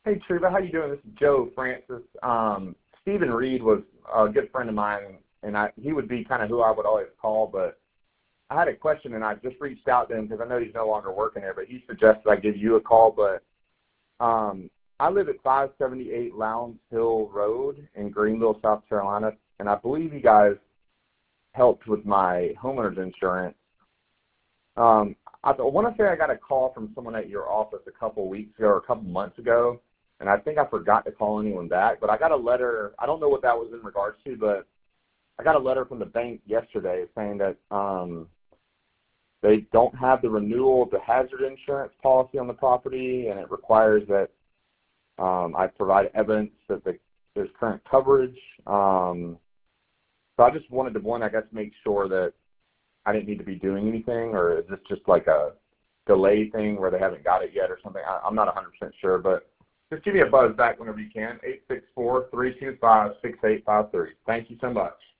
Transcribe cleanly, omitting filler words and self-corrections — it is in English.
Hey, Treva, how you doing? This is Joe Francis. Stephen Reed was a good friend of mine, and he would be kind of who I would always call, but I had a question, and I just reached out to him because I know he's no longer working there, but he suggested I give you a call. But I live at 578 Lowndes Hill Road in Greenville, South Carolina, and I believe you guys helped with my homeowner's insurance. I want to say I got a call from someone at your office a couple weeks ago or a couple months ago, and I think I forgot to call anyone back. But I got a letter. I don't know what that was in regards to, but I got a letter from the bank yesterday saying that they don't have the renewal of the hazard insurance policy on the property, and it requires that I provide evidence that there's current coverage. So I just wanted to, I guess, make sure that I didn't need to be doing anything, or is this just like a delay thing where they haven't got it yet or something? I'm not 100% sure, but just give me a buzz back whenever you can, 864-325-6853. Thank you so much.